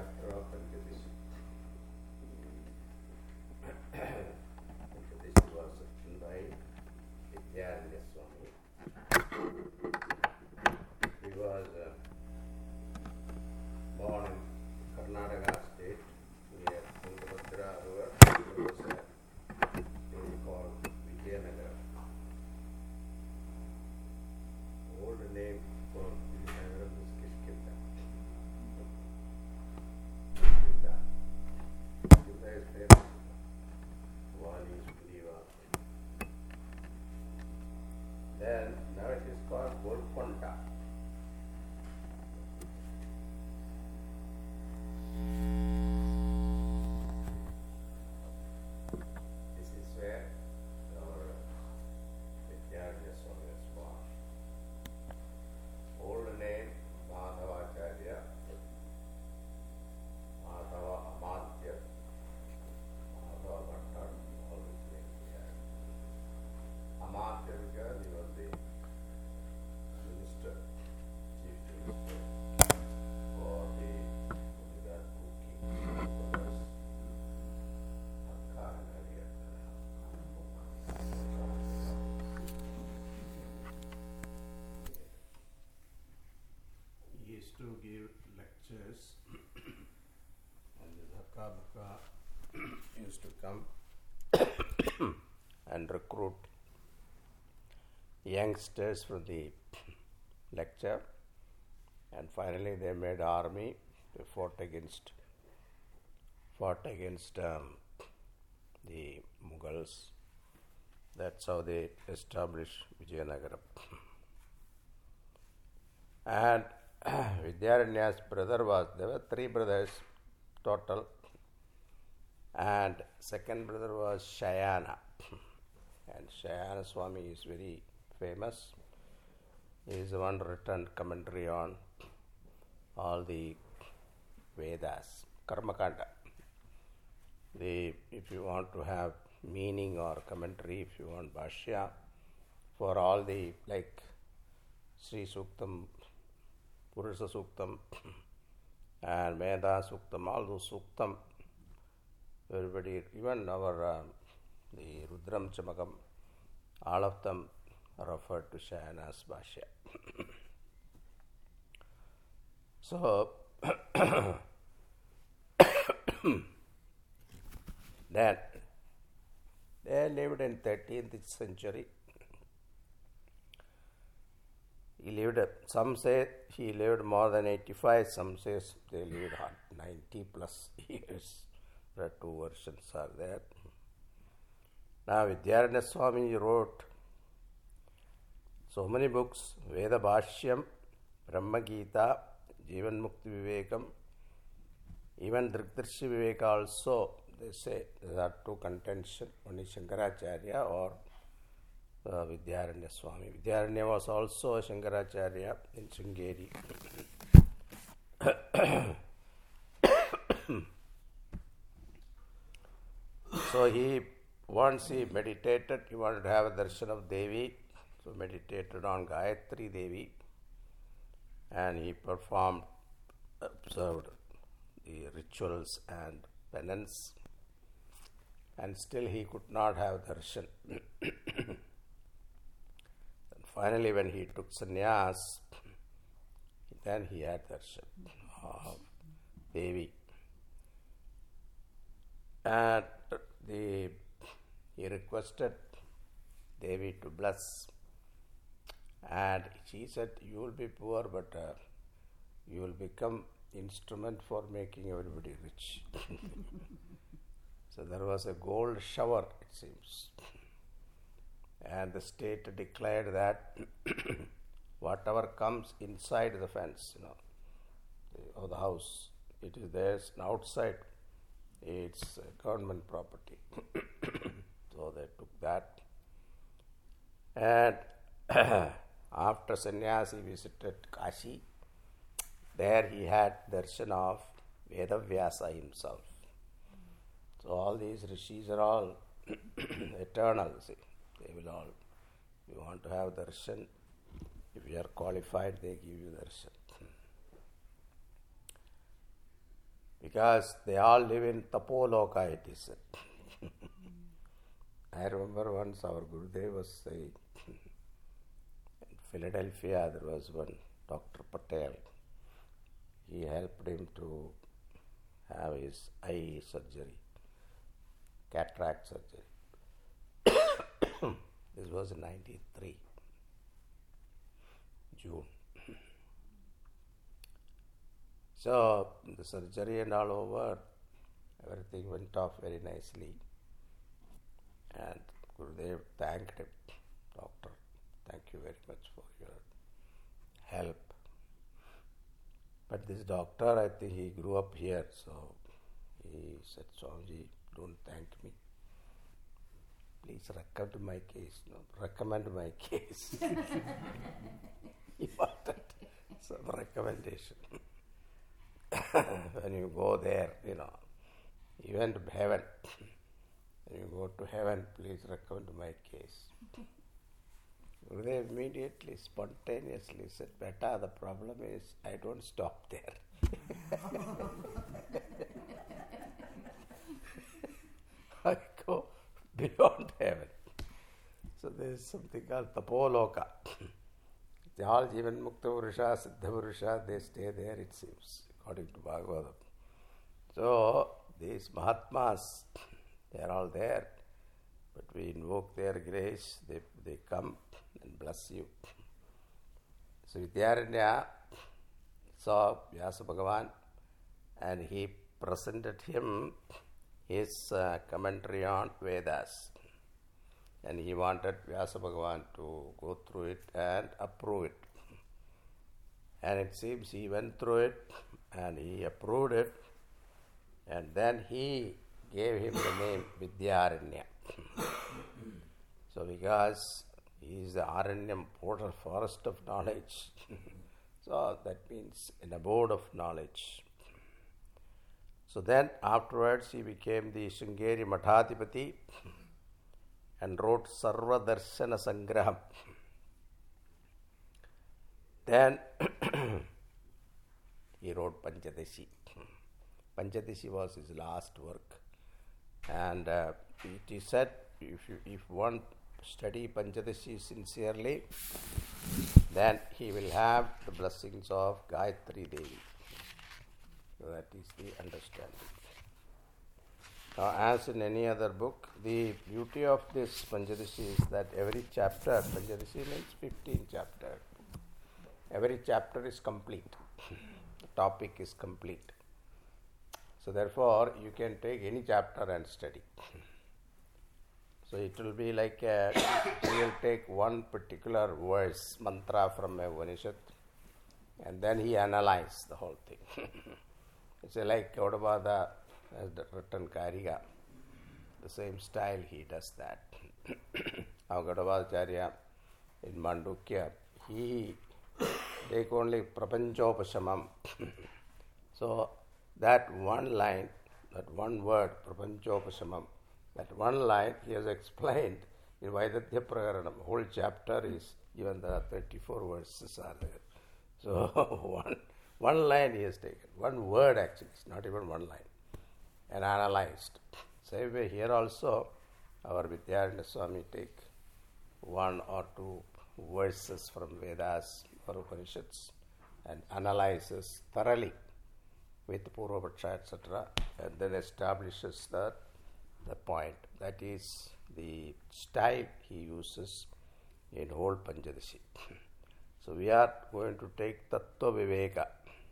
chapter of Venkatesi. Venkatesi was written by Vidyaranya Swami. He was born in Karnataka state near Tungabhadra river. It was a place called Vijayanagara. Old name for Vijayanagara is Kishkinda. Kishkinda is famous. Vali, Sudhiva. Then now it is called Golconda. This is where our Vidyaranya Swami was born. Old name Madhavacharya, Madhava Amadhya, Madhava Bhattar, all these names we have. Amadhya because he was the minister, chief minister for the Gujarat king, brothers Akka and Harriet. He used to give lectures and this Akka Bukka used to come and recruit youngsters for the lecture, and finally they made army. They fought against the Mughals. That's how they established Vijayanagara. And Vidyaranya's brother there were three brothers total, and second brother was Shayana. And Shayana Swami is very famous. He is the one written commentary on all the Vedas, Karmakanda. If you want to have meaning or commentary, if you want Bhashya, for all the like Sri Suktam, Purusha Suktam, and Meda Suktam, all those Suktam, everybody, even our the Rudram Chamakam, all of them referred to Shayana's Bhashya. So, then they lived in 13th century. He lived, some say he lived more than 85, some say they lived 90 plus years. There are two versions are there. Now Vidyaranya Swami wrote so many books: Veda Bhashyam, Brahma Gita, Jivan Mukti Vivekam, even Drigdarshi Viveka also. They say there are two contention: one is Shankaracharya or Vidyaranya Swami. Vidyaranya was also a Shankaracharya in Sringeri. So once he meditated, he wanted to have a darshan of Devi, so meditated on Gayatri Devi, and he observed the rituals and penance, and still he could not have darshan. And finally, when he took sannyas, then he had darshan of Devi. And he requested Devi to bless, and she said, "You will be poor, but you will become instrument for making everybody rich." So there was a gold shower, it seems, and the state declared that whatever comes inside the fence, of the house, it is theirs, and outside it's government property. So they took that. And after sannyas, he visited Kashi. There he had darshan of Vedavyasa himself. So all these rishis are all eternal. See, they will all. You want to have darshan, if you are qualified, they give you darshan. because they all live in Tapoloka, it is said. I remember once our Gurudev was saying, in Philadelphia there was one Dr. Patel. He helped him to have his eye surgery, cataract surgery. This was in 93, June. So the surgery and all over, everything went off very nicely. And Gurudev thanked him, Doctor, thank you very much for your help. But this doctor, I think he grew up here, so he said, Swamiji, don't thank me. Please recommend my case. No, recommend my case. He wanted some recommendation. When you go there, even to heaven, when you go to heaven, please recommend my case. They immediately, spontaneously said, Beta, the problem is I don't stop there. I go beyond heaven. So there is something called Tapoloka. All Jivan Mukta Purusha, Siddha Purusha, they stay there, it seems, according to Bhagavatam. So these Mahatmas, they are all there, but we invoke their grace, they come and bless you. So Vidyaranya saw Vyasa Bhagavan and he presented him his commentary on Vedas. And he wanted Vyasa Bhagavan to go through it and approve it. And it seems he went through it and he approved it, and then he gave him the name Vidyaranya. So because he is the Aranyam, forest of knowledge, so that means an abode of knowledge. So then afterwards he became the Sringeri Mathadipati and wrote Sarva Darshana Sangraham. Then he wrote Panchadashi. Panchadashi was his last work. And it is said, if one study Panchadashi sincerely, then he will have the blessings of Gayatri Devi. So that is the understanding. Now, as in any other book, the beauty of this Panchadashi is that every chapter, Panchadashi means 15 chapters. Every chapter is complete. The topic is complete. So therefore, you can take any chapter and study. So it will be like you will take one particular verse, mantra from a Upanishad, and then he analyzes the whole thing. It's like Gaudapada has written Kariga. The same style he does that. Now Gaudapadacharya in Mandukya, he take only Prapanchopashamam. So that one line, that one word, Prapanchopashamam, that one line he has explained in Vaidadhya Prakaranam. Whole chapter is, even there are 34 verses are there. So one line he has taken, one word actually, it's not even one line, and analyzed. Same way here also, our Vidyaranya Swami take one or two verses from Vedas or Upanishads and analyzes thoroughly with Purvapaksha, etc., and then establishes the point. That is the style he uses in whole Panchadashi. So we are going to take Tattva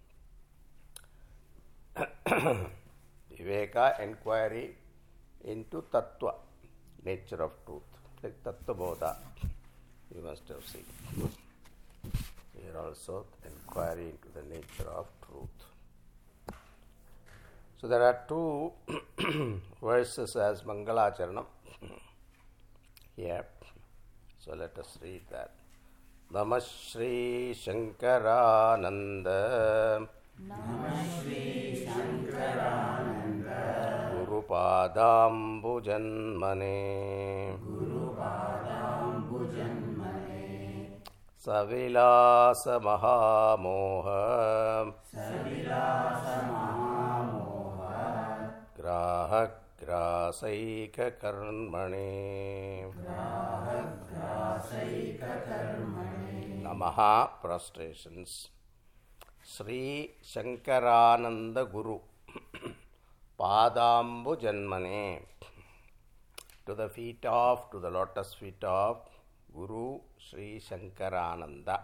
Viveka. Viveka, inquiry into Tattva, nature of truth, like Tattva Bodha, you must have seen. Here also, inquiry into the nature of truth. So there are two verses as Mangalacharanam here. So let us read that. Namah Shri Shankarananda Namaste Shankarananda Guru Padambu Janmane Savilasa Mahamoha ग्राहग्रासैककर्मणे नमः. Prostrations. Sri Shankarananda Guru Padambu Janmane, to the lotus feet of Guru Sri Shankarananda.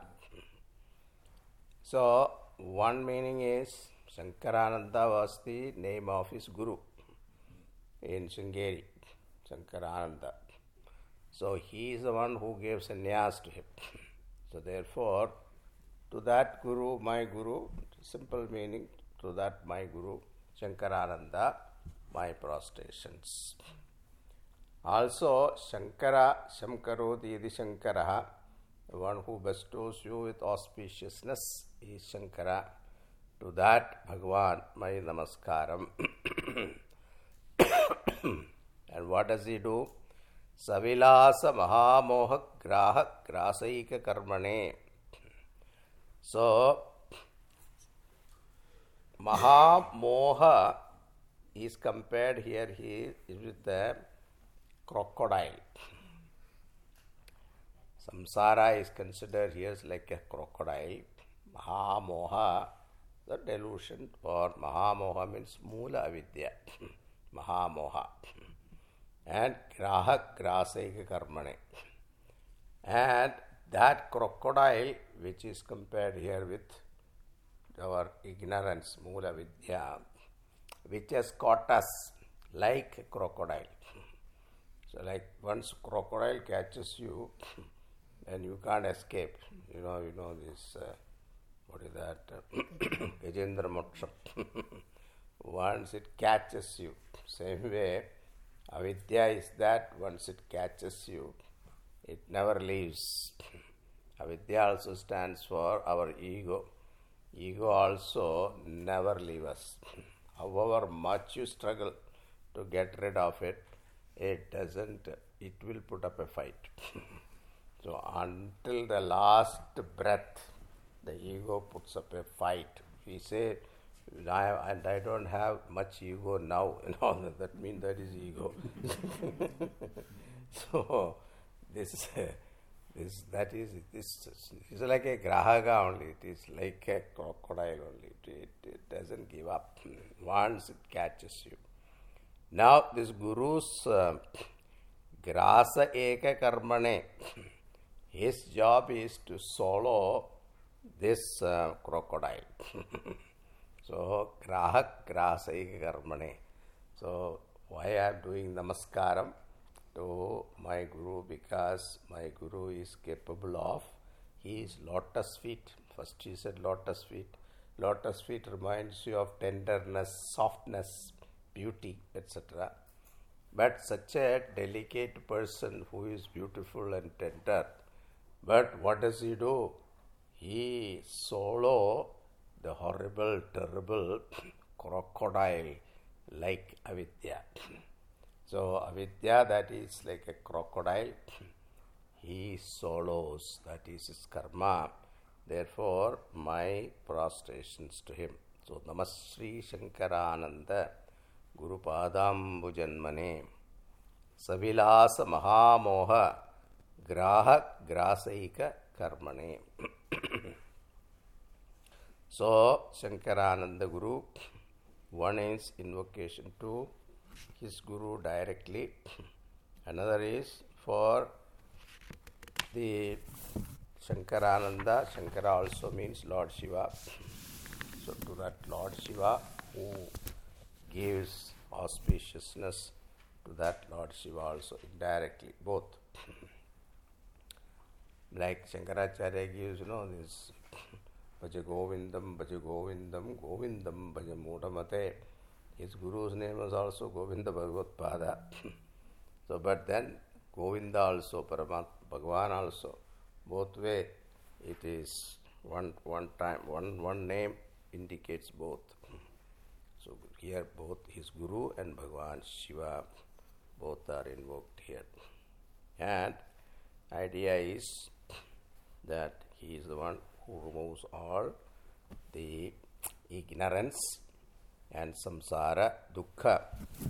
So, one meaning is Shankarananda was the name of his Guru in Sringeri, Shankarananda. So, he is the one who gave sannyas to him. So, therefore, to that Guru, my Guru, simple meaning, to that my Guru, Shankarananda, my prostrations. Also, Shankara, Shamkaroti iti Shankaraha, the one who bestows you with auspiciousness is Shankara. To that Bhagavan, my namaskaram. And what does he do? Savilasa Mahamoha Graha Grasaika Karmane. So, Mahamoha is compared here with the crocodile. Samsara is considered here as like a crocodile. Mahamoha, the delusion, or Mahamoha means Mula Avidya. Mahamoha. And Graha Grasaika Karmane. And that crocodile, which is compared here with our ignorance, Mula Vidya, which has caught us like a crocodile. So, like once crocodile catches you, then you can't escape. You know this, what is that? Gajendra Moksha. Once it catches you. Same way, avidya is that once it catches you, it never leaves. Avidya also stands for our ego. Ego also never leaves us. However much you struggle to get rid of it, it will put up a fight. So until the last breath, the ego puts up a fight. We say, I don't have much ego now, that means that is ego. So this is like a grahaka only. It is like a crocodile only. It doesn't give up once it catches you. Now this Guru's grasa eka karmane, his job is to swallow this crocodile. So grasa eka karmane. So why I am doing namaskaram to my Guru? Because my Guru is capable of his lotus feet. First he said lotus feet. Lotus feet reminds you of tenderness, softness, beauty, etc. But such a delicate person who is beautiful and tender, but what does he do? He swallow the horrible, terrible crocodile like avidya. So avidya, that is like a crocodile, he swallows, that is his karma. Therefore, my prostrations to him. So, Namasri Shankarananda Guru Padambu Janmane Savilasa Mahamoha Graha Grasaika Karmane. So, Shankarananda Guru, one is invocation to his Guru directly, another is for the Shankarananda. Shankara also means Lord Shiva. So to that Lord Shiva who gives auspiciousness, to that Lord Shiva also indirectly, both. Like Shankaracharya gives, this Bhaja Govindam, Govindam Bhaja Mudamate. His Guru's name was also Govinda Bhagavad Pada. So, but then Govinda also, Bhagavan also, both way it is one name indicates both. So here both his Guru and Bhagavan Shiva both are invoked here. And idea is that he is the one who removes all the ignorance and samsara, dukkha,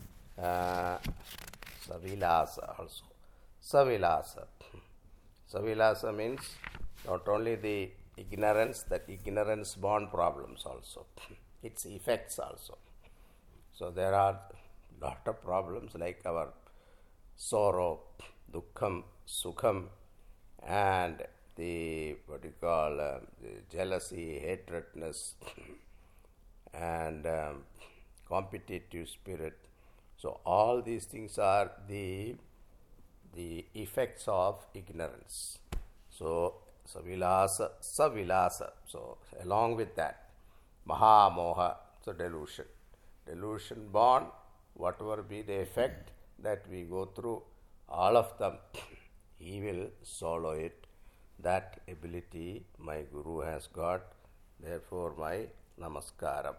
savilasa also. Savilasa. Savilasa means not only the ignorance, that ignorance born problems also, its effects also. So there are lot of problems like our sorrow, dukkham, sukham, and the what you call the jealousy, hatredness, and competitive spirit. So all these things are the effects of ignorance. So savilasa, savilasa. So along with that, mahamoha, so delusion. Delusion born, whatever be the effect that we go through, all of them, he will swallow it. That ability my Guru has got. Therefore, my namaskaram,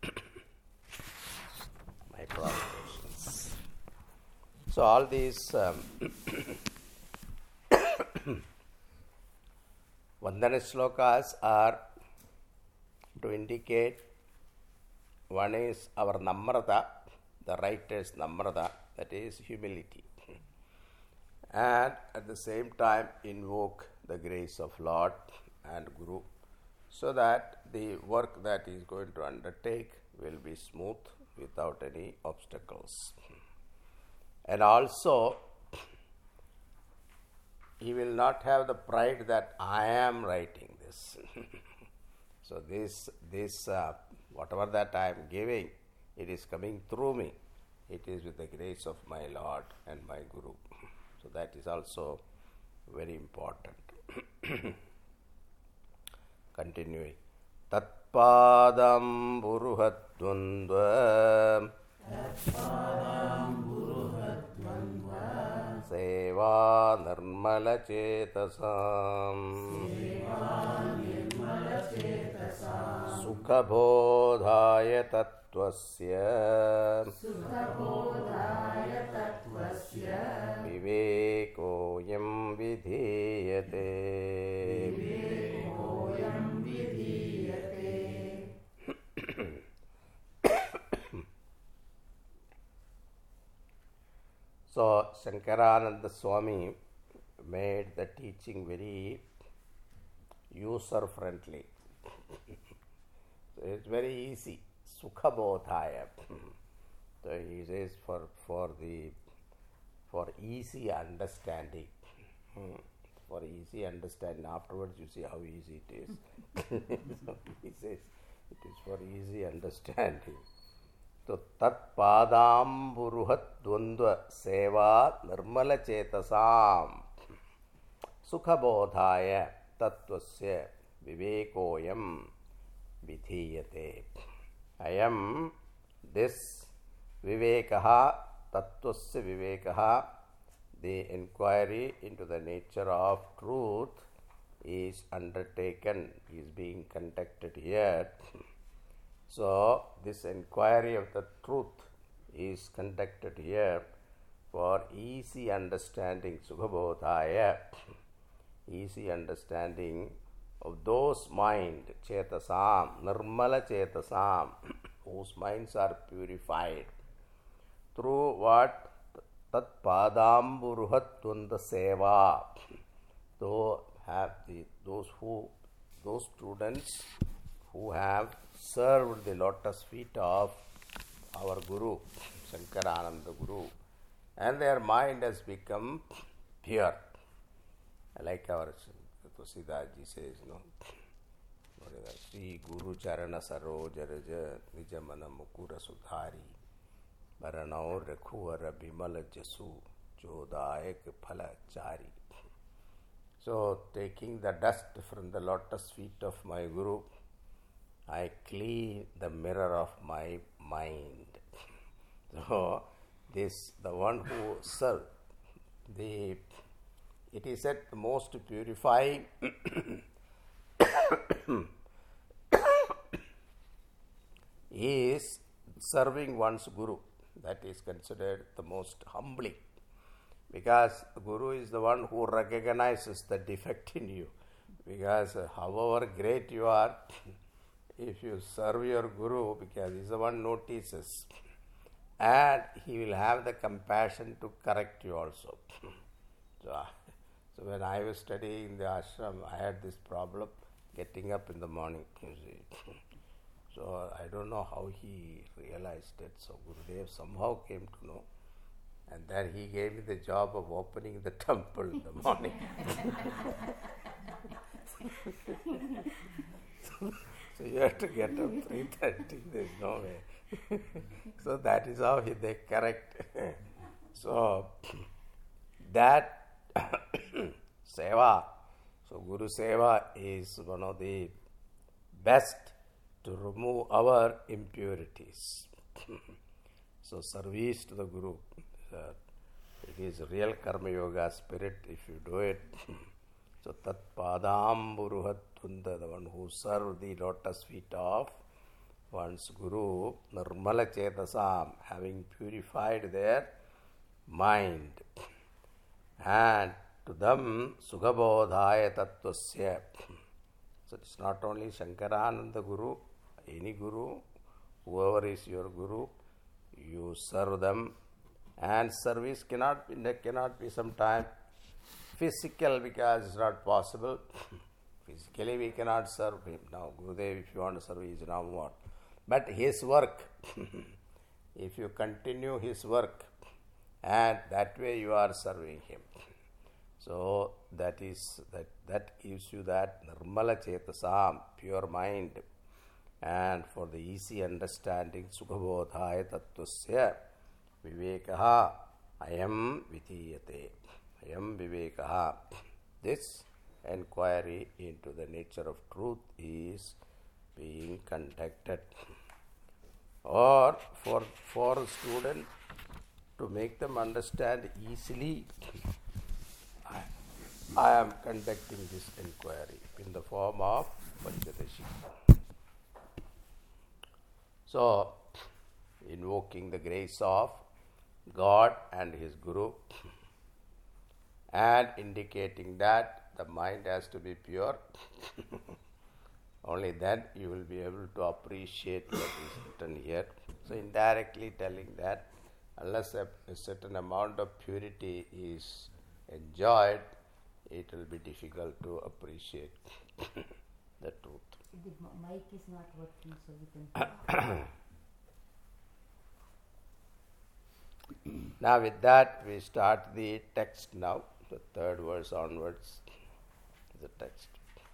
my prostrations. So all these Vandana slokas are to indicate, one is our namrata, the writer's namrata, that is humility, and at the same time invoke the grace of Lord and Guru, so that the work that he is going to undertake will be smooth without any obstacles. And also, he will not have the pride that I am writing this. So this whatever that I am giving, it is coming through me. It is with the grace of my Lord and my Guru. So that is also very important. Continuing. Tatpadam buruhatdvandva seva nirmala chetasam sukha bodhaya tattvasya vivekoyam vidhiyate. So Shankarananda Swami made the teaching very user friendly. So it's very easy. Sukha bodhaya. So he says for easy understanding. For easy understanding. Afterwards you see how easy it is. So he says it is for easy understanding. So tat padam buruhat dvandva seva nirmala chetasam sukha bodhaya tattvasya vivekoyam vidhiyate. I am this vivekaha, tattvasya vivekaha, the inquiry into the nature of truth is undertaken, is being conducted here. So this inquiry of the truth is conducted here for easy understanding, sukhabodhaya, easy understanding of those mind, chetasam, nirmala chetasam, whose minds are purified through what? Tat padamburuhat dvanda seva. Those students who have served the lotus feet of our Guru, Shankarananda Guru, and their mind has become pure. Like our Tusidaji says, Sri Guru Charana Sarojaraja Nijamana Mukura Sudhari Baranau Rakhuvara Bimala Jasu Jodayak Phala Chari. So, taking the dust from the lotus feet of my Guru, I clean the mirror of my mind. So, the one who served, it is said the most purifying is serving one's Guru. That is considered the most humbling, because the Guru is the one who recognizes the defect in you. Because however great you are, if you serve your Guru, because he is the one notices, and he will have the compassion to correct you also. So when I was studying in the ashram, I had this problem getting up in the morning. You see. So I don't know how he realized it. So Gurudev somehow came to know, and then he gave me the job of opening the temple in the morning. So you have to get up 3:30. There's no way. So that is how they correct. So that seva, so Guru Seva is one of the best to remove our impurities. So service to the Guru, it is real Karma Yoga spirit if you do it. So Tat Padamburuhat Tunda, the one who served the lotus feet of one's Guru, Nirmala Chetasam, having purified their mind. And to them, Sugabodhaya Tattvasya. So it's not only Shankarananda Guru, any Guru, whoever is your Guru, you serve them. And service cannot be sometime physical, because it's not possible. Physically we cannot serve him. Now Gurudev, if you want to serve, he is now what? But his work, if you continue his work, and that way you are serving him. So that gives you that Nirmala Chetasam, pure mind, and for the easy understanding, Sukhabodhaya Tattvasya Vivekaha Ayam Vitiyate. Ayam Vivekaha. This enquiry into the nature of truth is being conducted. Or for a student, to make them understand easily, I am conducting this inquiry in the form of Panchadashi. So, invoking the grace of God and his Guru, and indicating that the mind has to be pure. Only then you will be able to appreciate what is written here. So indirectly telling that unless a certain amount of purity is enjoyed, it will be difficult to appreciate the truth. The mic is not working, so we can... Now with that, we start the text now. The third verse onwards is the text.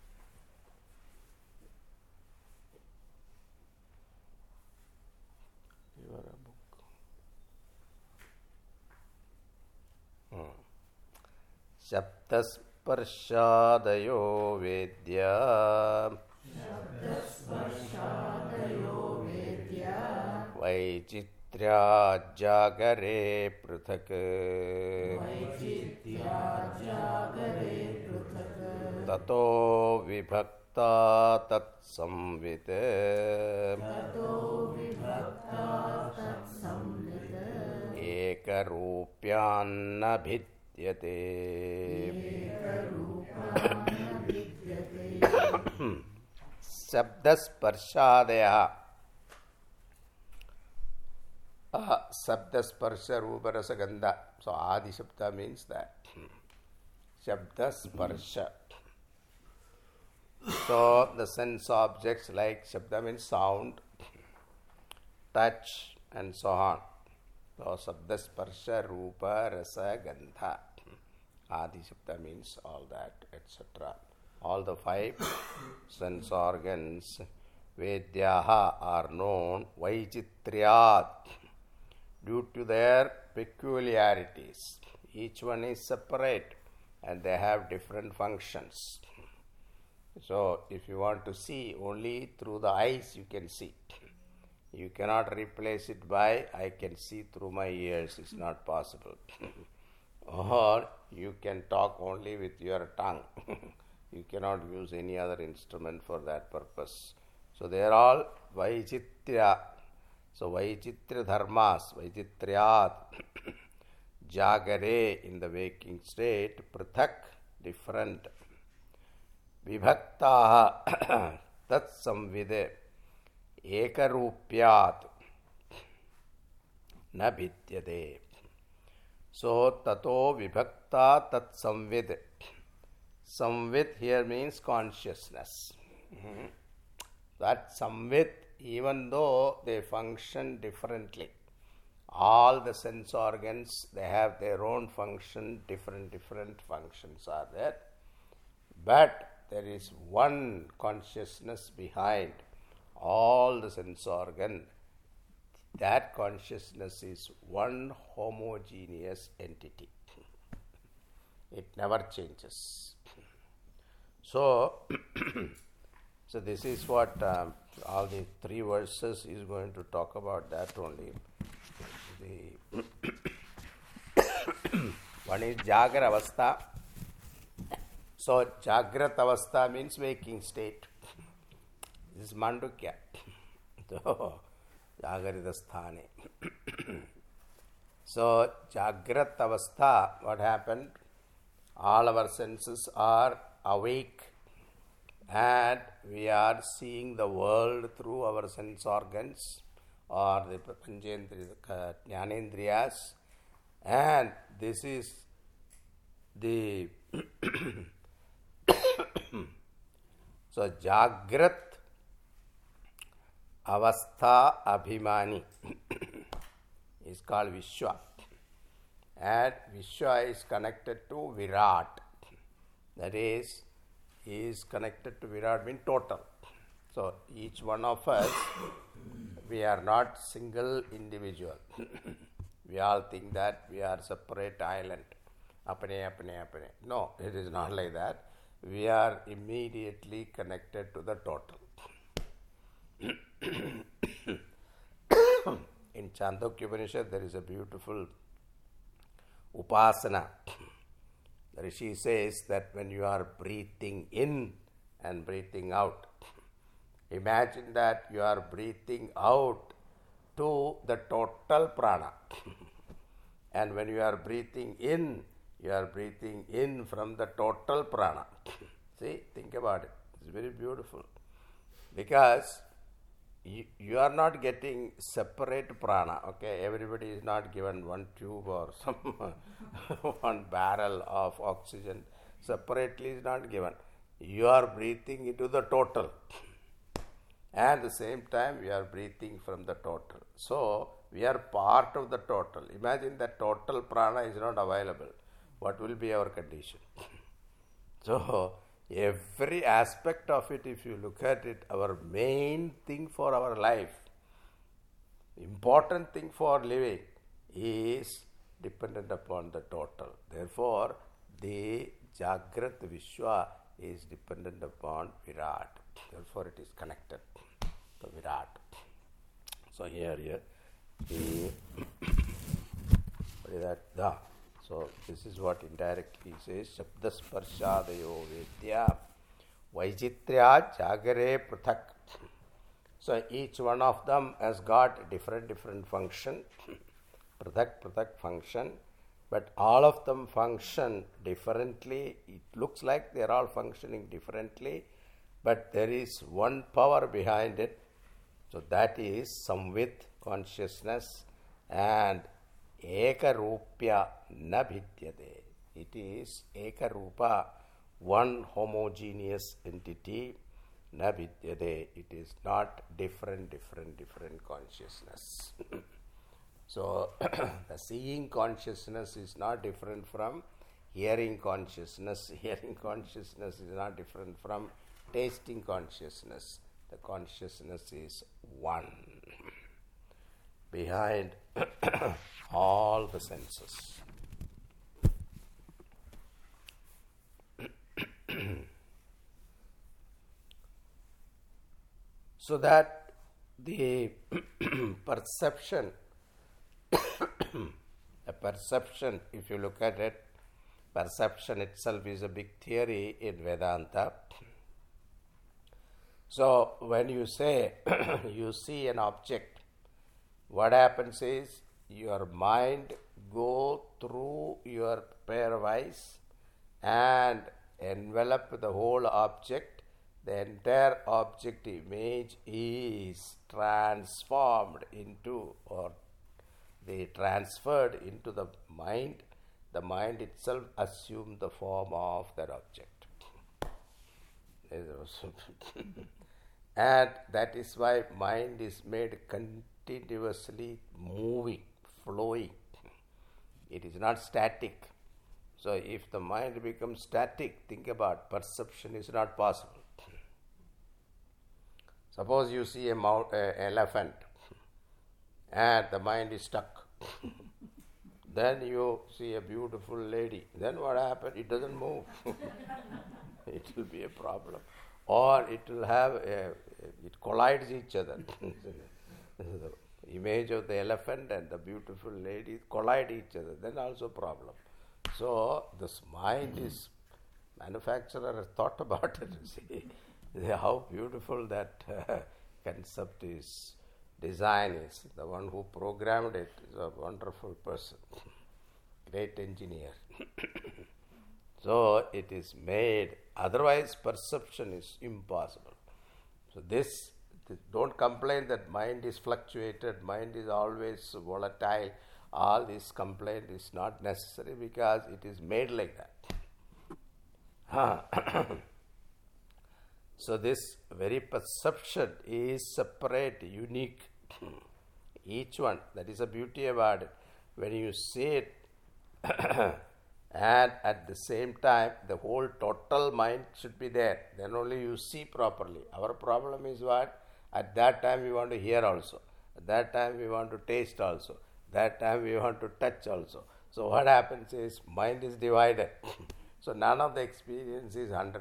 You are a book. Shaptasparshadayo vedya Vaichitra jagare pruthak Tato vibhakta tat samvit Ekarupyanna bhidyate. Sabdasparshadaya. Sabdasparsha ruparasa gandha. So Adi Shabda means that. Shabdasparsha. So the sense objects like Shabda means sound, touch, and so on. So Sabdasparsha rupa rasa gandha. Adi Shabda means all that, etc. All the five sense organs, Vedyaha, are known Vaichitriyat due to their peculiarities. Each one is separate and they have different functions. So if you want to see only through the eyes, you can see. You cannot replace it by I can see through my ears. It's not possible. Or you can talk only with your tongue. You cannot use any other instrument for that purpose. So they are all Vaichitra. So Vaichitra dharmas, Vaichitriyat, Jagare, in the waking state, Prithak, different, Vibhaktaha, Tat samvide, ekarupyat na bhidyate. So tato vibhakta tat samvid. Samvid here means consciousness. That samvid, even though they function differently, all the sense organs, they have their own function, different functions are there. But there is one consciousness behind all the sense organ. That consciousness is one homogeneous entity. It never changes. So, so this is what all the 3 verses is going to talk about, that only. One is Jagra Avastha. So Jagrat Avastha means waking state. This is Mandukya. So Jagarita Sthane. So Jagrat Avastha, what happened? All our senses are awake and we are seeing the world through our sense organs or the Jnanendriyas, and this is the so Jagrat Avastha Abhimani is called Vishwa, and Vishwa is connected to Virat. That is connected to Virat, means total. So each one of us, we are not single individual. We all think that we are separate island. Apne. No, it is not like that. We are immediately connected to the total. In Chandogya Upanishad, there is a beautiful upasana. The Rishi says that when you are breathing in and breathing out, imagine that you are breathing out to the total prana. And when you are breathing in, you are breathing in from the total prana. See, think about it. It's very beautiful. Because you are not getting separate prana, okay? Everybody is not given one tube or some one barrel of oxygen. Separately is not given. You are breathing into the total. And at the same time, we are breathing from the total. So, we are part of the total. Imagine that total prana is not available. What will be our condition? So, every aspect of it, if you look at it, our main thing for our life, important thing for living, is dependent upon the total. Therefore, the Jagrat Vishwa is dependent upon Virat. Therefore, it is connected to Virat. So here, the what is that? Da. So this is what indirectly says, Shabdasparshadayo Vedya Vaichitrya Jagare Prathak. So each one of them has got different function, Prathak function, but all of them function differently. It looks like they are all functioning differently, but there is one power behind it. So that is Samvit, consciousness, and Ekarupya na bhidyate. It is Ekarupa, one homogeneous entity, na bhidyate. It is not different consciousness. So, the seeing consciousness is not different from hearing consciousness. Hearing consciousness is not different from tasting consciousness. The consciousness is one behind all the senses. So that the perception, if you look at it, perception itself is a big theory in Vedanta. So when you say you see an object, what happens is your mind go through your pair of eyes and envelop the whole object the entire object image is transformed into or they transferred into the mind itself assumes the form of that object. And that is why mind is made continuously moving, flowing. It is not static. So if the mind becomes static, think about perception is not possible. Suppose you see an elephant and the mind is stuck. Then you see a beautiful lady. Then what happens? It doesn't move. It will be a problem. Or it will have, it collides each other. The image of the elephant and the beautiful lady collide each other. Then also problem. So this mind is, manufacturer has thought about it. See how beautiful that concept is. Design is. The one who programmed it is a wonderful person, great engineer. So it is made, otherwise perception is impossible. So this don't complain that mind is fluctuated, mind is always volatile. All this complaint is not necessary because it is made like that. So this very perception is separate, unique. Each one, that is the beauty about it. When you see it and at the same time the whole total mind should be there, then only you see properly. Our problem is what? At that time we want to hear also. At that time we want to taste also. That time we want to touch also. So what happens is mind is divided. So none of the experience is 100%.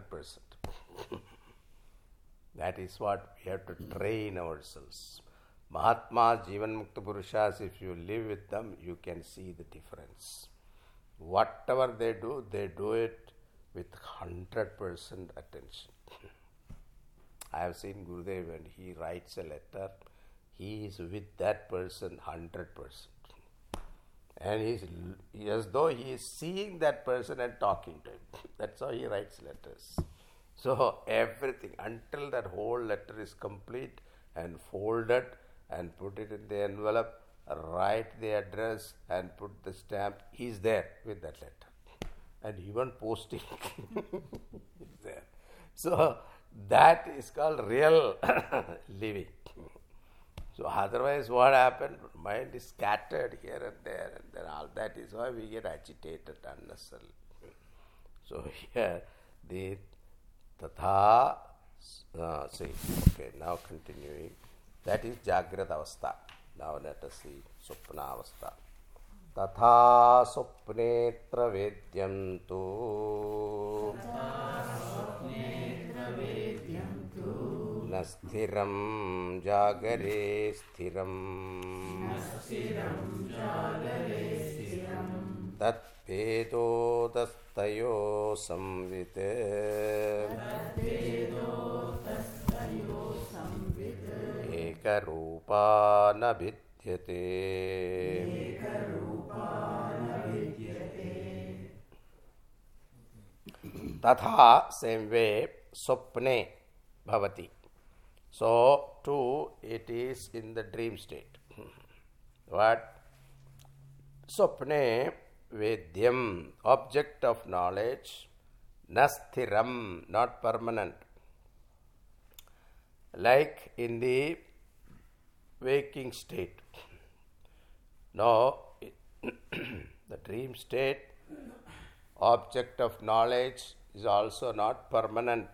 That is what we have to train ourselves. Mahatmas, Jivan Mukta Purushas, if you live with them, you can see the difference. Whatever they do it with 100% attention. I have seen Gurudev when he writes a letter, he is with that person 100%. And he is as though he is seeing that person and talking to him. That's how he writes letters. So everything, until that whole letter is complete and folded and put it in the envelope, write the address and put the stamp, he is there with that letter. And even posting is there. So that is called real living. So otherwise what happened? Mind is scattered here and there, and then all that is why we get agitated unnecessarily. So here the Tatha, okay, now continuing. That is Jagrata Avastha. Now let us see Supna Avastha. Tatha Supnetra Vedyam tu Nasthiram Jagare Sthiram Tat Vedo Dastayo Samvite Ekarupa na vidyate. Tatha, same way, Swapne Bhavati. So, too, it is in the dream state. What? Swapne Vedyam, object of knowledge, Nasthiram, not permanent. Like in the waking state. No, the dream state, object of knowledge is also not permanent.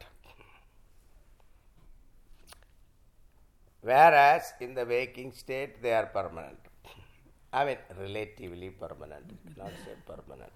Whereas in the waking state they are permanent. I mean relatively permanent, not say permanent.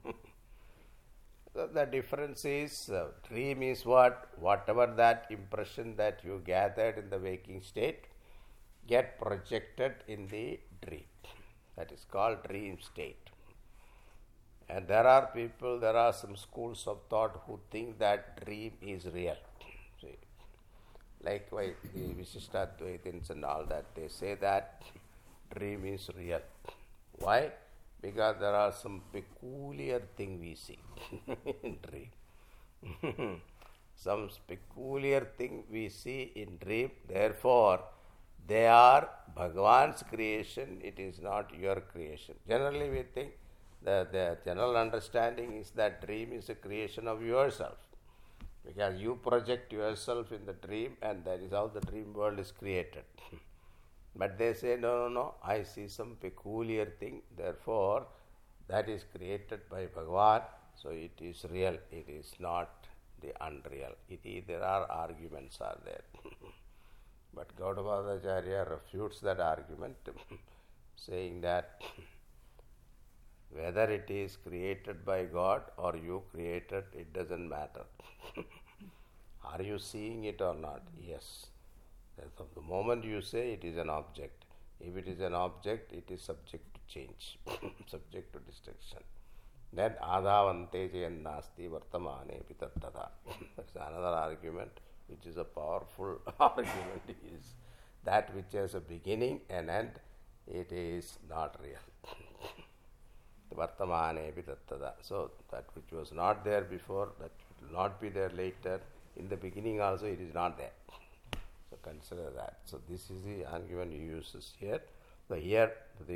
So the difference is, dream is what? Whatever that impression that you gathered in the waking state get projected in the dream. That is called dream state. And there are some schools of thought who think that dream is real. See, likewise the Vishishtadvaitins and all that, they say that dream is real. Why? Because there are some peculiar thing we see in dream. some peculiar thing we see in dream. Therefore, they are Bhagavan's creation, it is not your creation. Generally we think the general understanding is that dream is a creation of yourself, because you project yourself in the dream and that is how the dream world is created. But they say, no, I see some peculiar thing, therefore that is created by Bhagavan, so it is real, it is not the unreal. There are arguments are there. But Gaudapadacharya refutes that argument, saying that whether it is created by God or you created, it doesn't matter. Are you seeing it or not? Yes. The moment you say it is an object, if it is an object, it is subject to change, subject to destruction. Then adhavante jayan nasti vartamane pitattada. That's another argument, which is a powerful argument, is that which has a beginning and end, it is not real. Vartamane pitattada. So that which was not there before, that will not be there later. In the beginning also it is not there. So consider that. So this is the argument he uses here. So here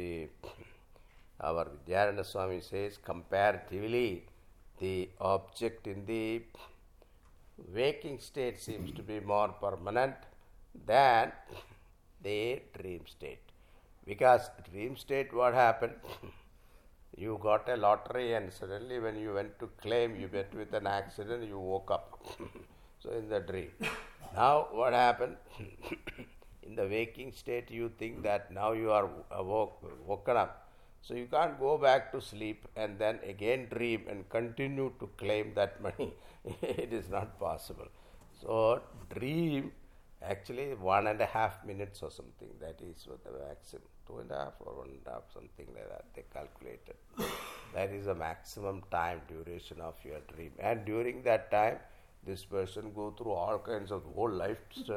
our Vidyaranyana Swami says, comparatively the object in the waking state seems to be more permanent than the dream state. Because dream state, what happened? You got a lottery and suddenly when you went to claim, you met with an accident, you woke up. So in the dream. Now what happened? In the waking state you think that now you are woken up. So you can't go back to sleep and then again dream and continue to claim that money. It is not possible. So dream actually 1.5 minutes or something. That is what the maximum. 2.5 or 1.5, something like that they calculated. That is the maximum time duration of your dream. And during that time, this person go through all kinds of whole life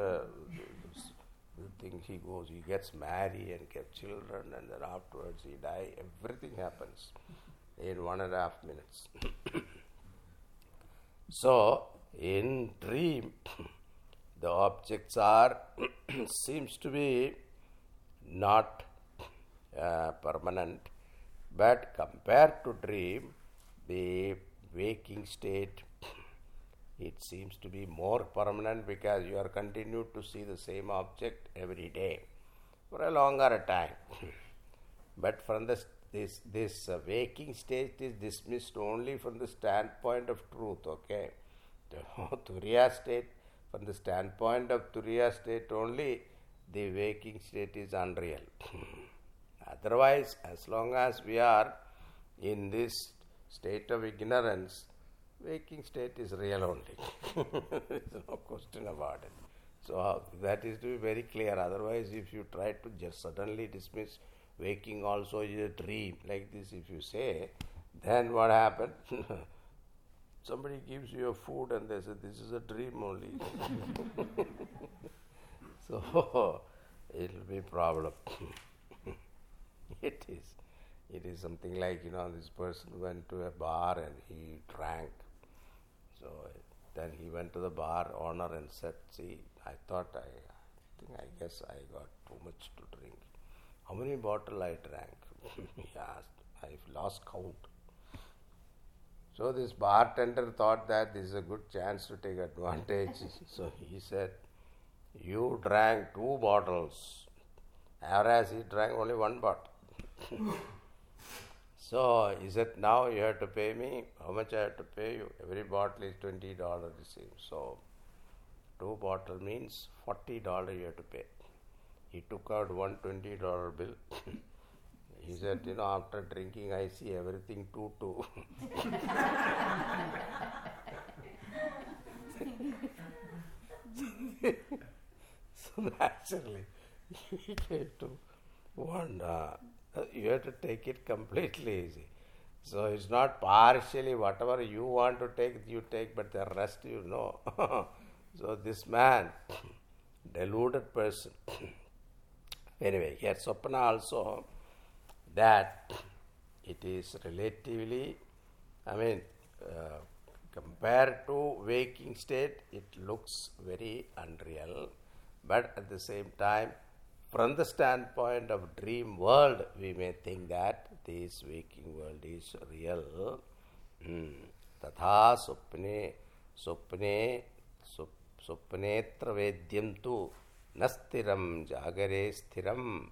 thing. He gets married and gets children, and then afterwards he die. Everything happens in 1.5 minutes. So in dream, the objects are seems to be not permanent, but compared to dream, the waking state, it seems to be more permanent because you are continued to see the same object every day for a longer time. But from this waking state is dismissed only from the standpoint of truth, okay? The Turiya state, from the standpoint of Turiya state only, the waking state is unreal. Otherwise, as long as we are in this state of ignorance, waking state is real only. There is no question about it. So that is to be very clear. Otherwise, if you try to just suddenly dismiss waking also is a dream, like this if you say, then what happens? Somebody gives you a food and they say, this is a dream only. So it will be a problem. It is something like, this person went to a bar and he drank. So then he went to the bar owner and said, see, I guess I got too much to drink. How many bottles I drank? He asked. I've lost count. So this bartender thought that this is a good chance to take advantage. So he said, you drank 2 bottles, whereas he drank only 1 bottle. So he said, now you have to pay me. How much I have to pay you? Every bottle is $20, it seems. So 2 bottles means $40 you have to pay. He took out one $20 bill. He said, after drinking I see everything 2-2. So naturally, he came to one. You have to take it completely easy. So it's not partially whatever you want to take, you take, but the rest you know. So this man, deluded person. Anyway, here Swapna also, that it is relatively, compared to waking state, it looks very unreal. But at the same time, from the standpoint of dream world, we may think that this waking world is real. Tatha supnetra vedyam tu nastiram jagare stiram.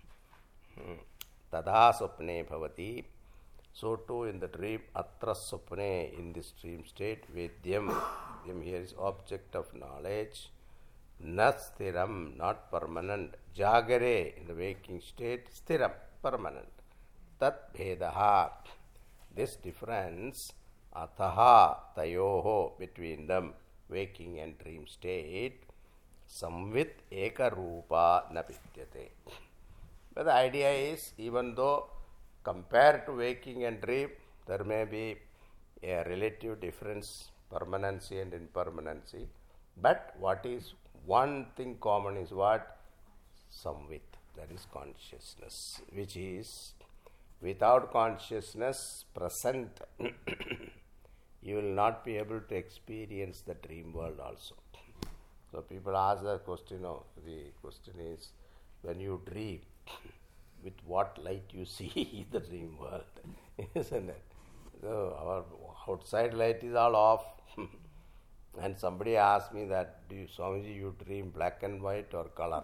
Tadha supne bhavati. So too in the dream, atra supne, in this dream state, vedyam. Vedyam here is object of knowledge. Nastiram, not permanent. Jagare, in the waking state, stiram, permanent. Tat bhedaha. This difference, ataha, tayoho, between them, waking and dream state, samvit eka rupa na vidyate. But the idea is, even though compared to waking and dream, there may be a relative difference, permanency and impermanency. But what is one thing common is what? Samvit, that is consciousness, which is without consciousness present, you will not be able to experience the dream world also. So people ask the question, the question is, when you dream, with what light you see the dream world, isn't it? So our outside light is all off. And somebody asked me that, Swamiji, you dream black and white or color?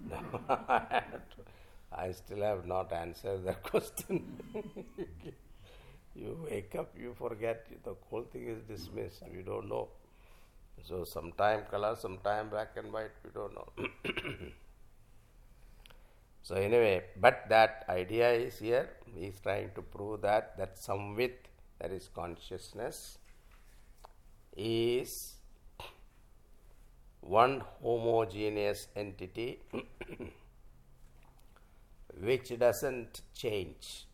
I still have not answered that question. You wake up, you forget, the whole thing is dismissed, we don't know. So sometime color, sometime black and white, we don't know. So anyway, but that idea is here, he is trying to prove that samvit, that is consciousness, is one homogeneous entity which doesn't change.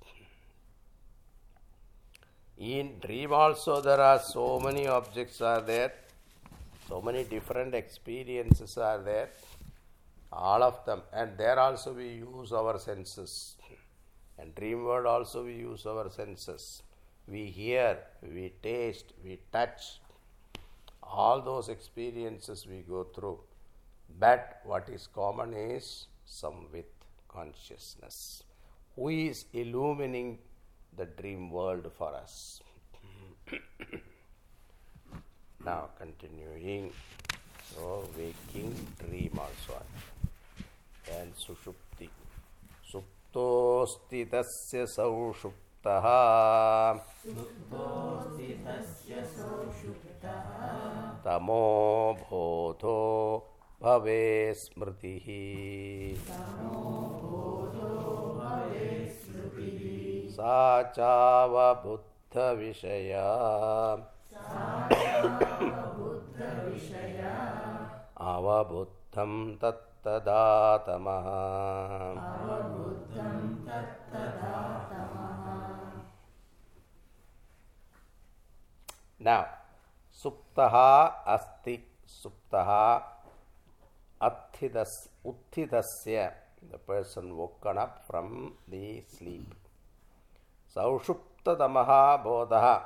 In dream also there are so many objects are there, so many different experiences are there, all of them, and there also we use our senses. And dream world also we use our senses. We hear, we taste, we touch. All those experiences we go through. But what is common is samvit, consciousness, who is illumining the dream world for us. Now continuing, so waking, dream also, and sushupti. Suptosti tasya saushuptaha tamo bhodho bhave smritihi sa chava buddha vishaya avabuddham tattadātamaha. Now, suptaha asti, suptaha uttidasya, the person woken up from the sleep. Saushuptadamaha bodhaha,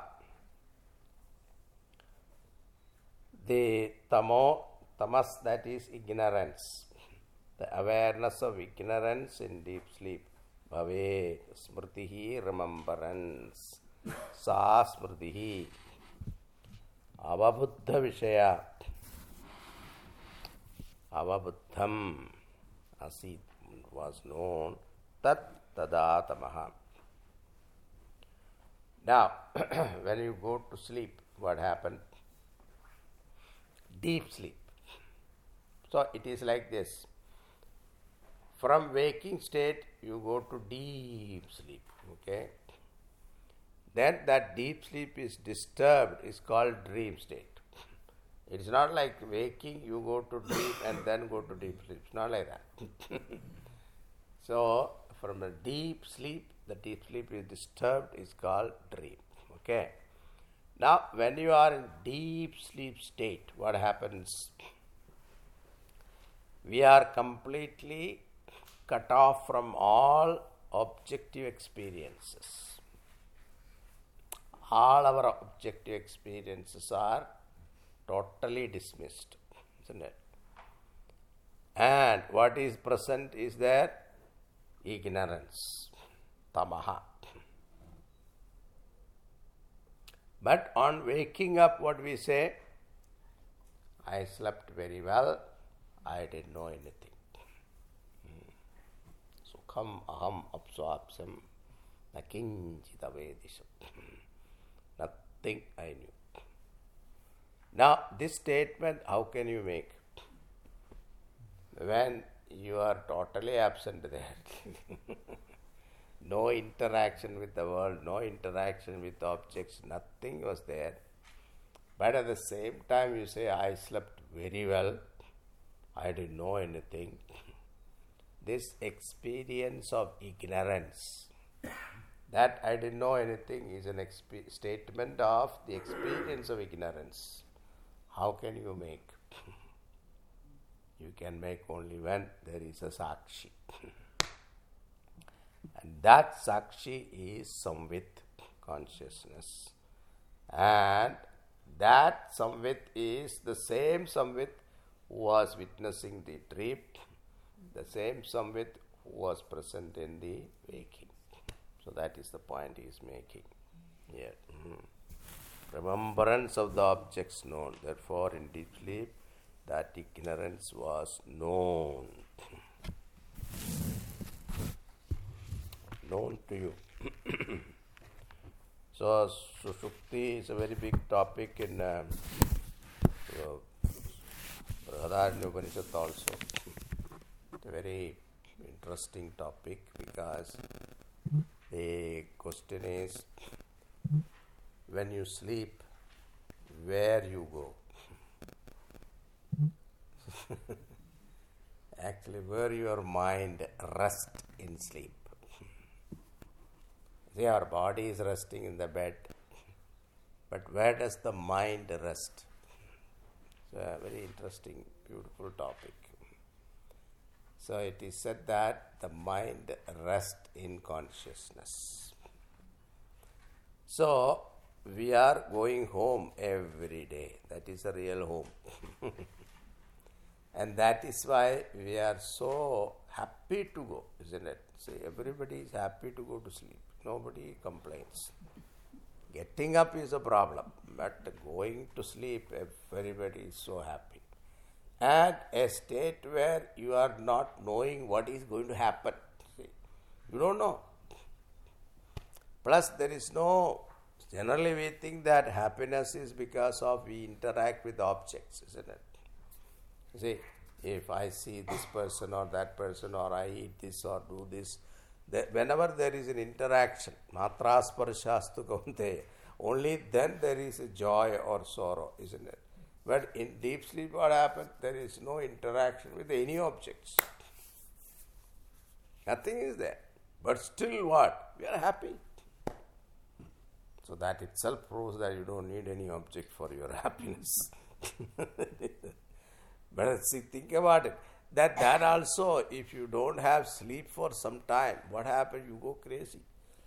the tamas, that is ignorance, the awareness of ignorance in deep sleep. Bhave, smritihi, remembrance. Sa smritihi, avabuddha vishaya, avabuddham, asit, was known, tat tadatamaha. Now, when you go to sleep, what happened? Deep sleep. So it is like this. From waking state, you go to deep sleep. Okay? Then that deep sleep is disturbed, is called dream state. It is not like waking, you go to dream and then go to deep sleep. It's not like that. So, from a deep sleep, the deep sleep is disturbed, is called dream. Okay? Now, when you are in deep sleep state, what happens? We are completely cut off from all objective experiences. all our objective experiences are totally dismissed, isn't it? And what is present is there? Ignorance, tamaha. But on waking up, what we say? I slept very well, I didn't know anything. Sukham aham apswapsam nakinchita vedisham. Nothing I knew. Now, this statement, how can you make? When you are totally absent there. No interaction with the world, no interaction with objects, nothing was there. But at the same time you say, I slept very well, I didn't know anything. This experience of ignorance, that I didn't know anything, is an statement of the experience of ignorance. How can you make? You can make only when there is a Sakshi. And that Sakshi is Samvit consciousness. And that Samvit is the same Samvit who was witnessing the trip, the same Samvit who was present in the waking. So that is the point he is making here. Remembrance of the objects known. Therefore, in deep sleep, that ignorance was known. Known to you. So, Sushupti is a very big topic in Brihadaranyaka Upanishad also. It's a very interesting topic because the question is, when you sleep, where you go? Actually, where your mind rests in sleep. See, our body is resting in the bed, but where does the mind rest? It's a very interesting, beautiful topic. So it is said that the mind rests in consciousness. So we are going home every day. That is a real home. And that is why we are so happy to go, isn't it? See, everybody is happy to go to sleep. Nobody complains. Getting up is a problem, but going to sleep, everybody is so happy. And a state where you are not knowing what is going to happen. See, you don't know. Plus, there is no, generally we think that happiness is because of we interact with objects, isn't it? See, if I see this person or that person, or I eat this or do this, whenever there is an interaction, matrasparshastu kaunteya, only then there is a joy or sorrow, isn't it? But in deep sleep what happens? There is no interaction with any objects. Nothing is there. But still what? We are happy. So that itself proves that you don't need any object for your happiness. But see, think about it. That also, if you don't have sleep for some time, what happens? You go crazy.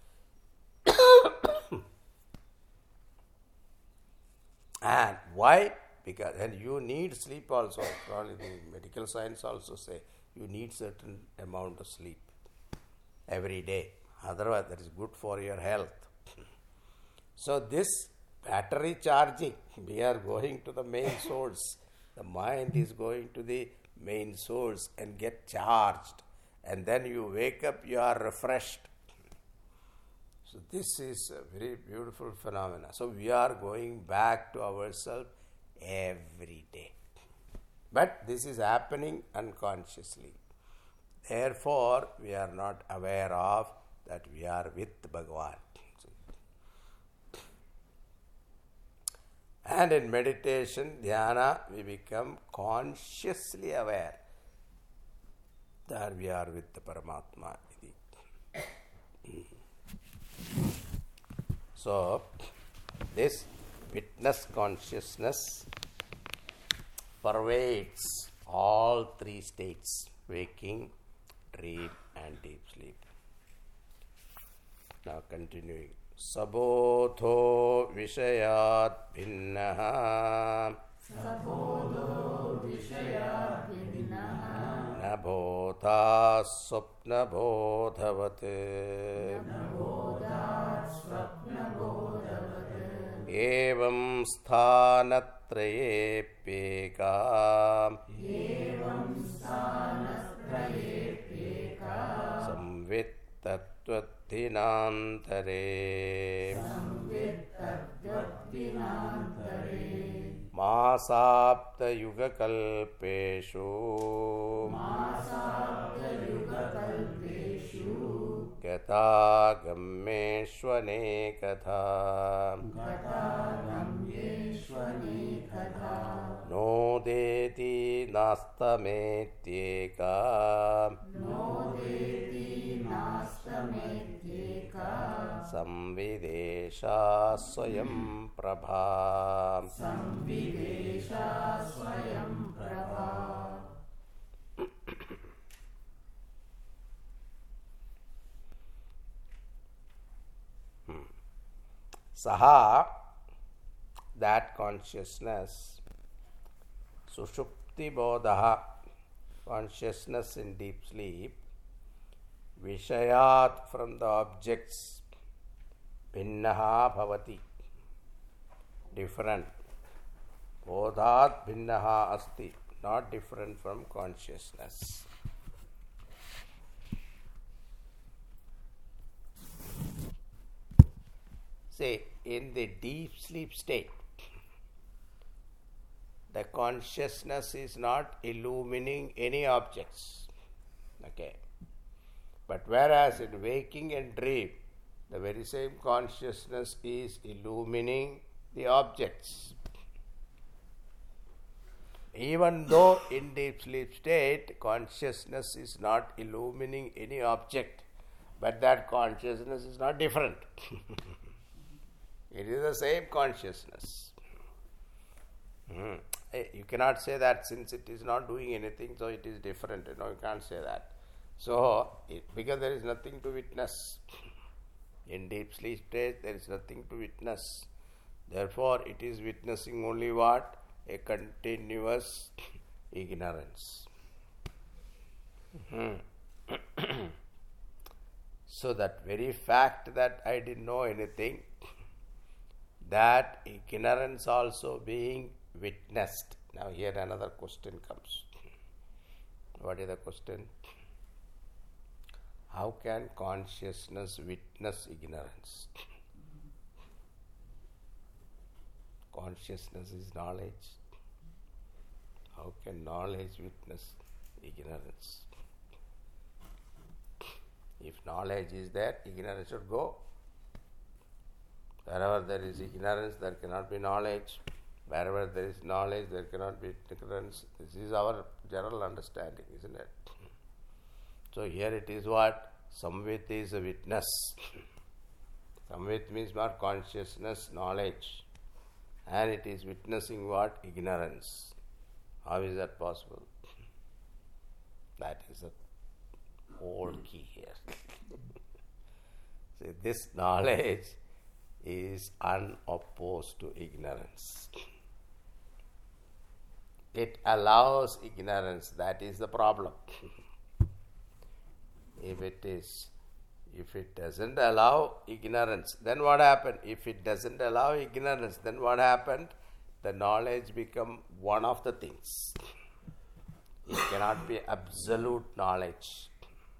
And why? Because, and you need sleep also. Probably the medical science also say you need certain amount of sleep every day. Otherwise, that is good for your health. So this battery charging, we are going to the main source. The mind is going to the main source and get charged. And then you wake up, you are refreshed. So this is a very beautiful phenomena. So we are going back to ourselves every day. But this is happening unconsciously. Therefore, we are not aware of that we are with Bhagavan. And in meditation, dhyana, we become consciously aware that we are with the Paramatma. So, this witness consciousness pervades all three states: waking, dream, and deep sleep. Now continuing. सबोधो विषयात् भिन्नः न बोधाः स्वप्नबोधवत् एवं स्थानत्रयेऽप्येका संवित्तत्वद्धिनान्तरे मासाप्तयुगकल्पेषु गतागम्येष्वनेकधा नोदेति नास्तमेत्येका संविदेशा स्वयं Prabha Saha, that consciousness, sushupti bodha, consciousness in deep sleep, vishayat, from the objects, bhinnaha bhavati, different. Bodhat bhinnaha asti, not different from consciousness. Say, in the deep sleep state, the consciousness is not illumining any objects. Okay. But whereas in waking and dream, the very same consciousness is illumining the objects. Even though in deep sleep state, consciousness is not illumining any object, but that consciousness is not different. It is the same consciousness. You cannot say that since it is not doing anything, so it is different. You can't say that. So, because there is nothing to witness. In deep sleep state, there is nothing to witness. Therefore, it is witnessing only what? A continuous ignorance. So, that very fact that I didn't know anything, that ignorance also being witnessed. Now here another question comes. What is the question? How can consciousness witness ignorance? Consciousness is knowledge. How can knowledge witness ignorance? If knowledge is there, ignorance should go. Wherever there is ignorance, there cannot be knowledge. Wherever there is knowledge, there cannot be ignorance. This is our general understanding, isn't it? So here it is what? Samvit is a witness. Samvit means what? Consciousness, knowledge. And it is witnessing what? Ignorance. How is that possible? That is the whole key here. See, this knowledge is unopposed to ignorance. It allows ignorance. That is the problem. If it doesn't allow ignorance, then what happened? If it doesn't allow ignorance, then what happened? The knowledge become one of the things. It cannot be absolute knowledge.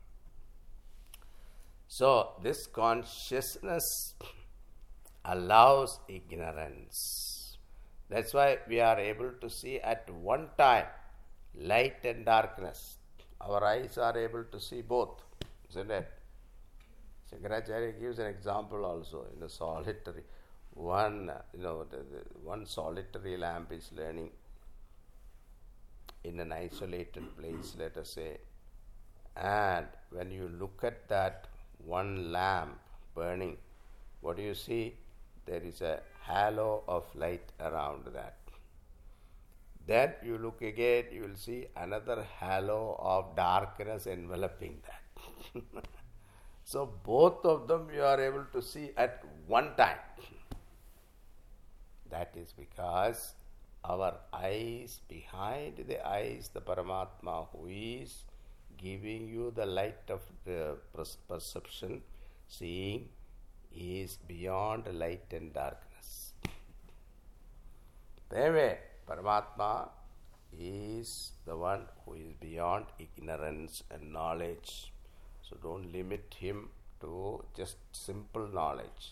So, this consciousness allows ignorance. That's why we are able to see at one time light and darkness. Our eyes are able to see both, isn't it? Shankaracharya gives an example also in the solitary. One solitary lamp is burning in an isolated place, let us say. And when you look at that one lamp burning, what do you see? There is a halo of light around that. Then you look again, you will see another halo of darkness enveloping that. So both of them you are able to see at one time. That is because our eyes, behind the eyes, the Paramatma who is giving you the light of the perception, seeing, is beyond light and darkness. Same way, Paramatma is the one who is beyond ignorance and knowledge. So don't limit him to just simple knowledge.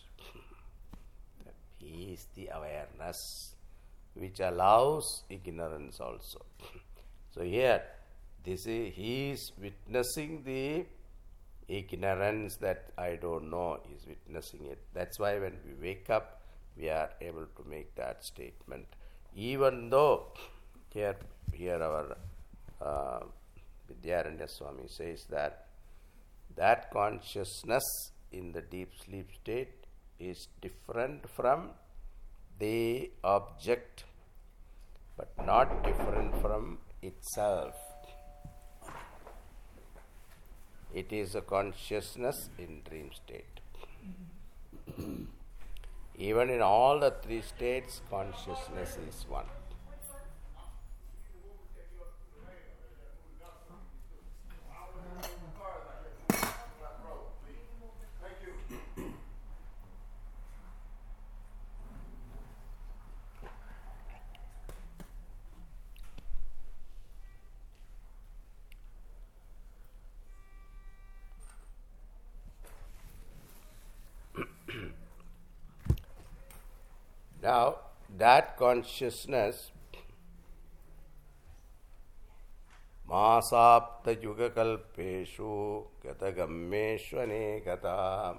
He is the awareness which allows ignorance also. So here, he is witnessing the ignorance that I don't know, he is witnessing it. That's why when we wake up, we are able to make that statement. Even though here our Vidyaranya Swami says that consciousness in the deep sleep state is different from the object, but not different from itself. It is a consciousness in dream state. Even in all the three states, consciousness is one. Now, that consciousness, Masapta Yuga Kalpeshu Gatagammeshwane Gata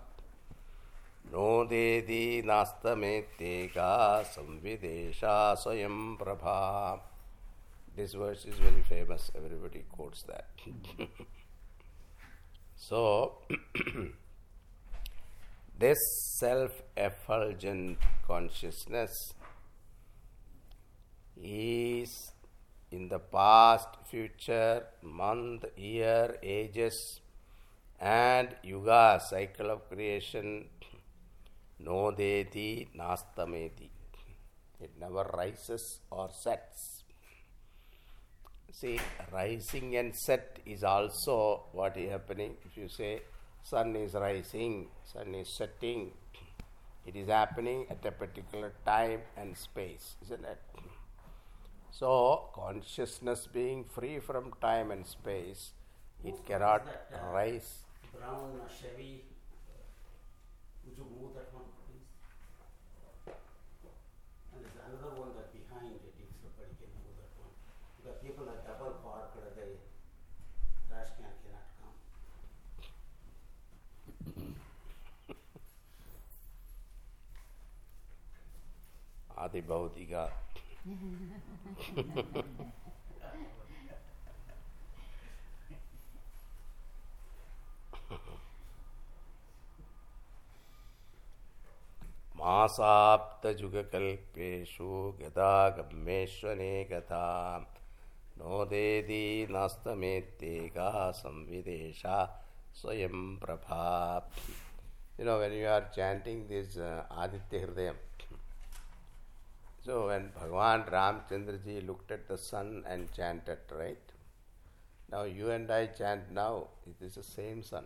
Nodedi Nastameteka Samvidesha Swayam Prabha. This verse is very famous, everybody quotes that. So, this self-effulgent consciousness is in the past, future, month, year, ages, and yuga, cycle of creation, nodeti nastameti. It never rises or sets. See, rising and set is also what is happening. If you say sun is rising, sun is setting, it is happening at a particular time and space, isn't it? So, consciousness being free from time and space, it cannot rise. Brown Chevy, would you move that one, please? And there's another one that behind it, if somebody can move that one. Because people are double parked, the trash can cannot come. Adi Bhautika. Masapta Juga Kalpeshu Gata Gammeshwane Gata Nodedi Nastameteka Samvidesha Swayam Prabha. You know, when you are chanting this Aditya Hridayam, so when Bhagavan Ramchandraji looked at the sun and chanted, right? Now you and I chant now, it is the same sun.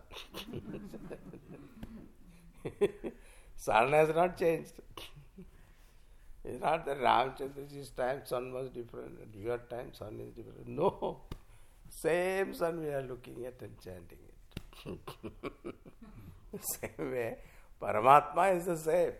Sun has not changed. It's not that Ramchandraji's time sun was different and your time sun is different. No. Same sun we are looking at and chanting it. Same way, Paramatma is the same.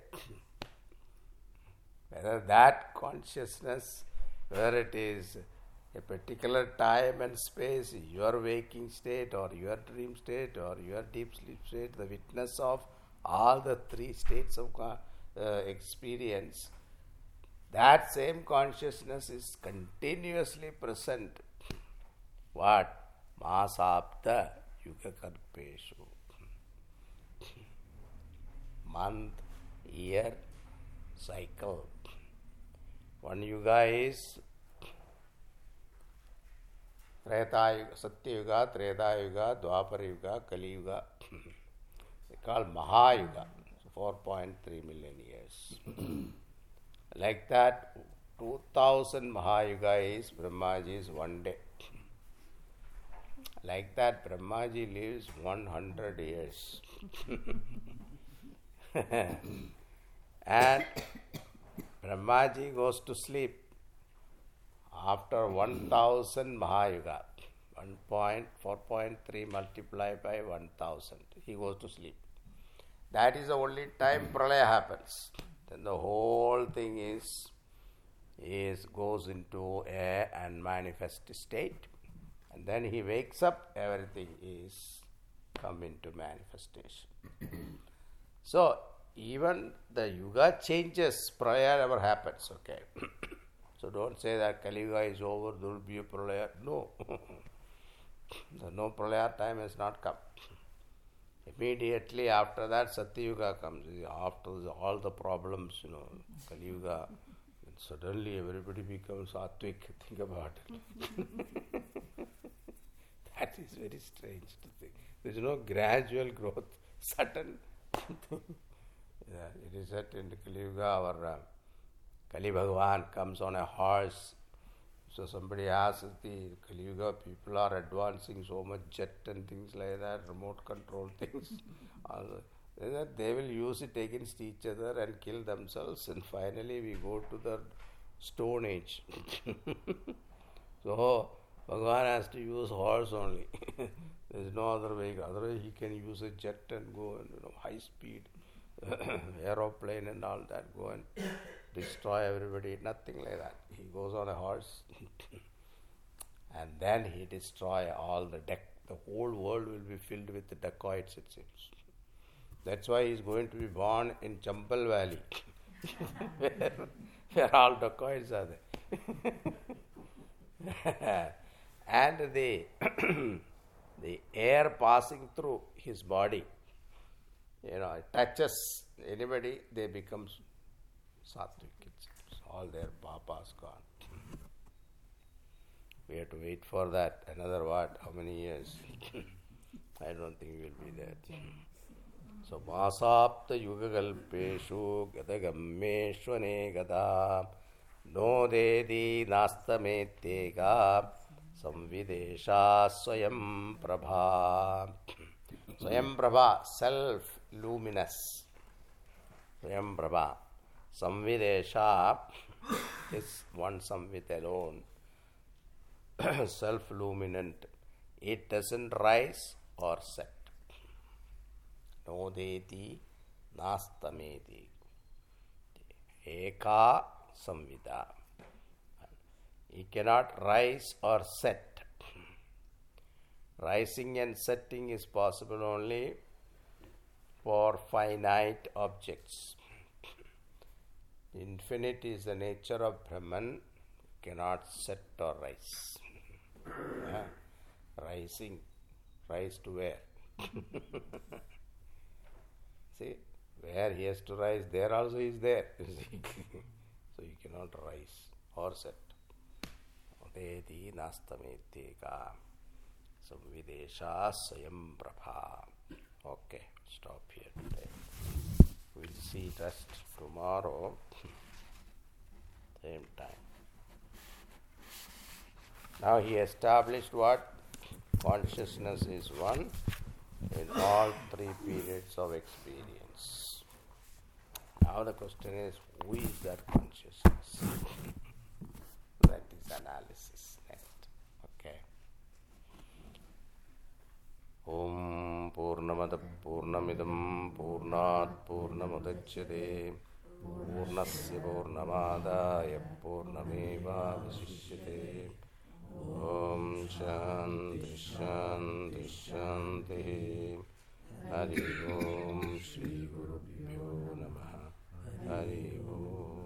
Whether that consciousness, whether it is a particular time and space, your waking state or your dream state or your deep sleep state, the witness of all the three states of experience, that same consciousness is continuously present. What? Masapta Yuga Kalpeshu. Month, year, cycle. One yuga is Treta Yuga, Satya Yuga, Treta Yuga, Dwapara Yuga, Kali Yuga. They call Mahayuga, 4.3 million years. Like that, 2000 Mahayuga is Brahmaji's one day. Like that, Brahmaji lives 100 years. And Brahmaji goes to sleep after 1000 Mahayuga. 4.3 multiplied by 1000. He goes to sleep. That is the only time pralaya happens. Then the whole thing goes into a unmanifest state. And then he wakes up, everything is come into manifestation. So, even the yuga changes, pralaya never happens, okay? So don't say that Kali Yuga is over, there will be a pralaya. No. No pralaya time has not come. Immediately after that, Satya Yuga comes. After all the problems, Kali Yuga, suddenly everybody becomes Sattvic. Think about it. That is very strange to think. There is no gradual growth, sudden thing. It is said in the Kali Yuga, our Kali Bhagavan comes on a horse. So somebody asks, the Kali Yuga people are advancing so much, jet and things like that, remote control things. They will use it against each other and kill themselves, and finally we go to the Stone Age. So Bhagavan has to use horse only. There is no other way. Otherwise he can use a jet and go and high speed aeroplane and all that, go and destroy everybody. Nothing like that. He goes on a horse and then he destroy all the whole world will be filled with the dacoits, it seems. That's why he is going to be born in Chambal Valley, where all dacoits are there. And the air passing through his body, it touches anybody, they become sattvic. All their papas gone. We have to wait for that. Another what? How many years? I don't think we will be there. So, Masapta Yugagalpeshu Gadagammeshwane Gada No Dedi Nastametega Samvidesha Swayam Prabha. Swayam Prabha, self-luminous. Swayam Prabha. Samvidesha is one samvit alone. Self-luminant. It doesn't rise or set. Nodeti nastameti. Eka samvida. It cannot rise or set. Rising and setting is possible only for finite objects. Infinite is the nature of Brahman, cannot set or rise. Rising, rise to where? See, where he has to rise, there also he is there. So he cannot rise or set. Odeti nastameteka samvidesha swayam prabha. Okay, stop here today. We'll see rest tomorrow, same time. Now he established what? Consciousness is one in all three periods of experience. Now the question is, who is that consciousness? That is analysis next. Okay. Om Purnamada Purnamidam Purnat Purnamudachyate Purnasya Purnamadaya Purnameva Vishishyate. Om Shanti Shanti Shanti. Hari Om Shri Gurubhyo Namaha. Hari Om.